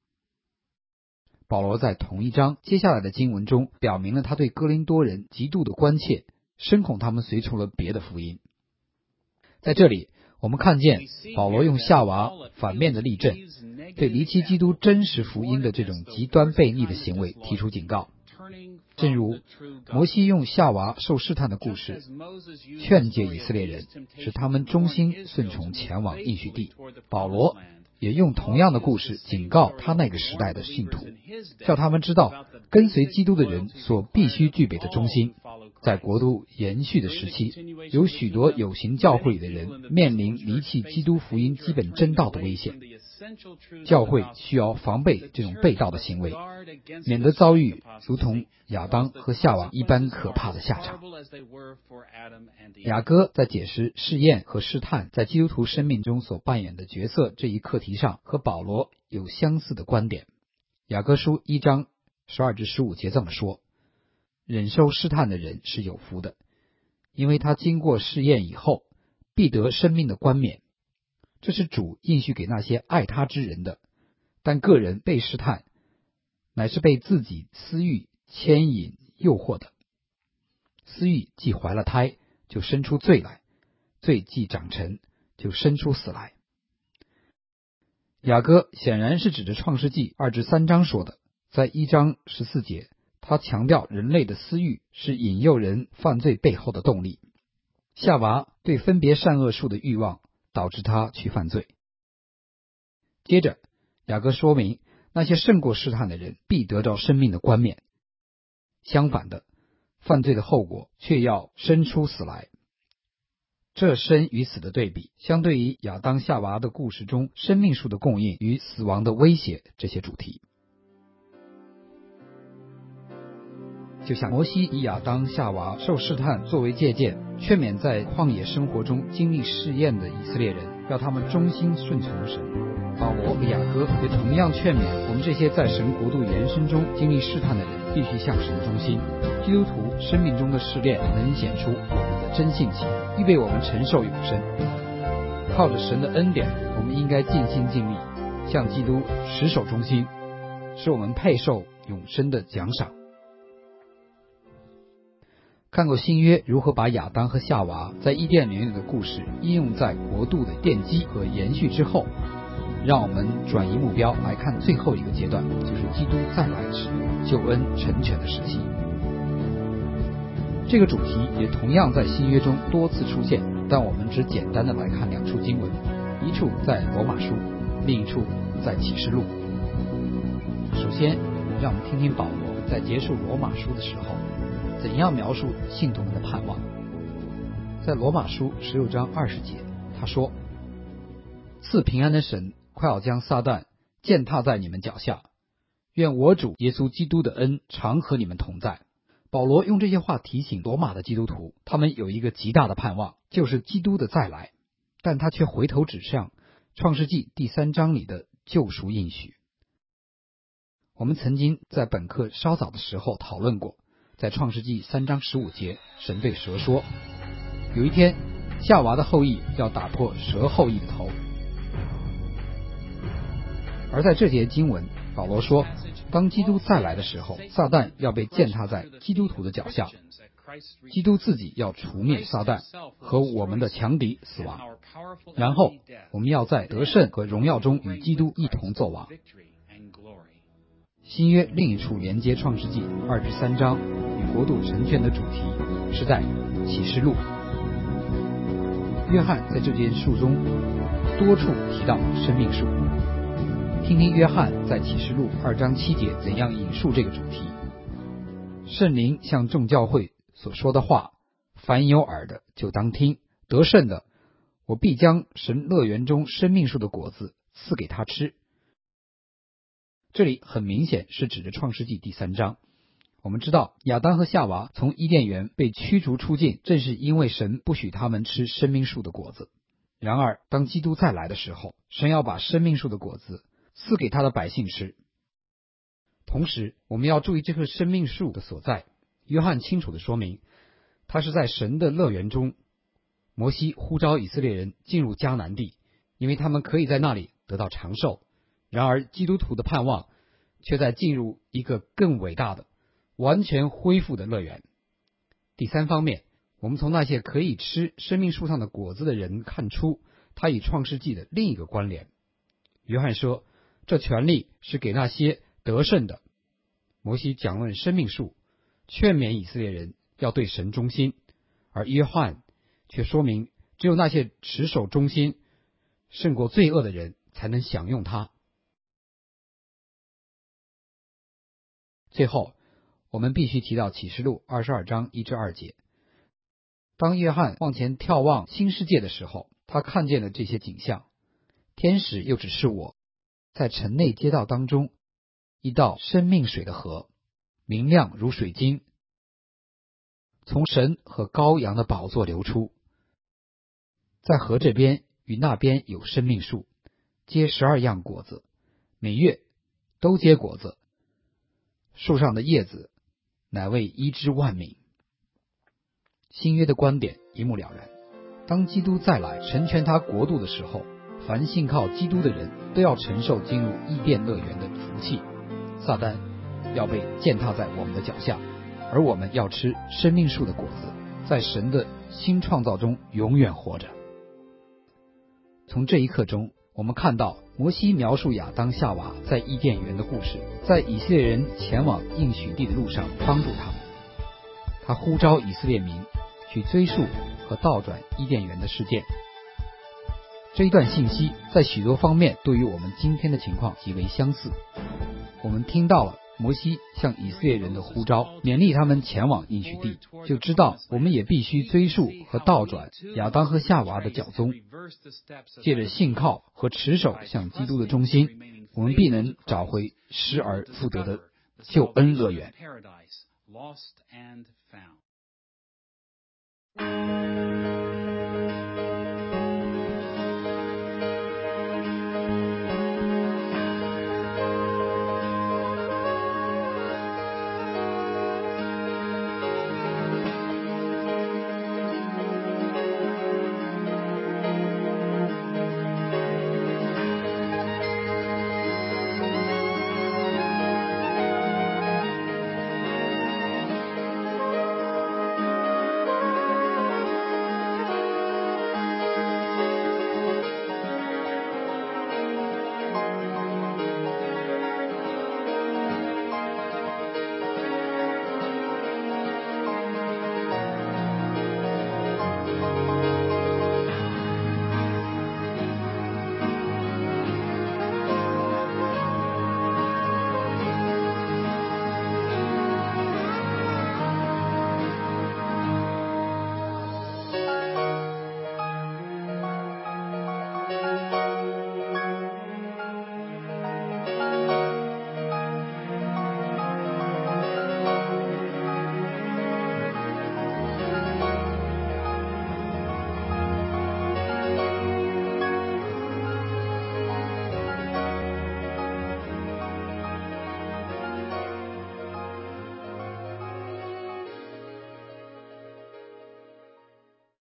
保罗在同一章接下来的经文中表明了他对哥林多人极度的关切，深恐他们随从了别的福音。在这里我们看见保罗用夏娃反面的例证，对离弃基督真实福音的这种极端悖逆的行为提出警告。正如摩西用夏娃受试探的故事劝诫以色列人，使他们忠心顺从前往应许地，保罗也用同样的故事警告他那个时代的信徒，叫他们知道跟随基督的人所必须具备的忠心。在国度延续的时期，有许多有形教会里的人面临离弃基督福音基本真道的危险。教会需要防备这种背道的行为，免得遭遇如同亚当和夏娃一般可怕的下场。雅各在解释试验和试探在基督徒生命中所扮演的角色这一课题上，和保罗有相似的观点。雅各书1章12至15节这么说，忍受试探的人是有福的，因为他经过试验以后，必得生命的冠冕。这是主应许给那些爱他之人的，但个人被试探，乃是被自己私欲牵引诱惑的。私欲既怀了胎，就生出罪来；罪既长成，就生出死来。雅各显然是指着创世纪2至3章说的，在1章14节，他强调人类的私欲是引诱人犯罪背后的动力。夏娃对分别善恶树的欲望导致他去犯罪。接着雅各说明，那些胜过试探的人必得到生命的冠冕，相反的，犯罪的后果却要生出死来。这生与死的对比，相对于亚当夏娃的故事中生命树的供应与死亡的威胁这些主题。 就像摩西以亚当夏娃受试探作为借鉴，劝勉在旷野生活中经历试验的以色列人，要他们忠心顺从神。保罗和雅各也同样劝勉我们这些在神国度延伸中经历试探的人，必须向神忠心。基督徒生命中的试炼能显出我们的真性情，预备我们承受永生。靠着神的恩典，我们应该尽心尽力向基督持守忠心，使我们配受永生的奖赏。看过新约如何把亚当和夏娃在伊甸园里的故事应用在国度的奠基和延续之后，让我们转移目标来看最后一个阶段，就是基督再来时救恩成全的时期。这个主题也同样在新约中多次出现，但我们只简单的来看两处经文，一处在罗马书，另一处在启示录。首先让我们听听保罗在结束罗马书的时候怎样描述信徒们的盼望。在罗马书16章20节，他说：赐平安的神快要将撒旦践踏在你们脚下，愿我主耶稣基督的恩常和你们同在。保罗用这些话提醒罗马的基督徒，他们有一个极大的盼望，就是基督的再来，但他却回头指向创世纪第3章里的救赎应许。我们曾经在本课稍早的时候讨论过，在创世纪3章15节，神对蛇说，有一天夏娃的后裔要打破蛇后裔的头。而在这节经文，保罗说，当基督再来的时候，撒旦要被践踏在基督徒的脚下，基督自己要除灭撒旦和我们的强敌死亡，然后我们要在得胜和荣耀中与基督一同作王。新约另一处连接创世纪2至3章与国度成全的主题是在启示录。约翰在这件书中多处提到生命树，听听约翰在启示录2章7节怎样引述这个主题。圣灵向众教会所说的话，凡有耳的就当听，得胜的，我必将神乐园中生命树的果子赐给他吃。这里很明显是指着创世纪第3章。我们知道亚当和夏娃从伊甸园被驱逐出境，正是因为神不许他们吃生命树的果子。然而当基督再来的时候，神要把生命树的果子赐给他的百姓吃。同时我们要注意这棵生命树的所在，约翰清楚地说明，它是在神的乐园中。摩西呼召以色列人进入迦南地，因为他们可以在那里得到长寿。然而基督徒的盼望却在进入一个更伟大的完全恢复的乐园。第三方面，我们从那些可以吃生命树上的果子的人看出他与创世纪的另一个关联。约翰说，这权利是给那些得胜的。摩西讲论生命树，劝勉以色列人要对神忠心，而约翰却说明只有那些持守忠心胜过罪恶的人才能享用它。最后我们必须提到启示录22章1至2节。当约翰往前眺望新世界的时候，他看见了这些景象。天使又指示我，在城内街道当中一道生命水的河，明亮如水晶，从神和羔羊的宝座流出。在河这边与那边有生命树，结12样果子，每月都结果子，树上的叶子乃为医治万民。新约的观点一目了然，当基督再来成全他国度的时候，凡信靠基督的人都要承受进入伊甸乐园的福气。撒旦要被践踏在我们的脚下，而我们要吃生命树的果子，在神的新创造中永远活着。从这一刻中，我们看到摩西描述亚当夏娃在伊甸园的故事，在以色列人前往应许地的路上帮助他们。他呼召以色列民去追溯和倒转伊甸园的事件。这一段信息在许多方面对于我们今天的情况极为相似。我们听到了摩西向以色列人的呼召，勉励他们前往应许地，就知道我们也必须追溯和倒转亚当和夏娃的脚踪，借着信靠和持守向基督的忠心，我们必能找回失而复得的救恩乐园。 Lost and Found.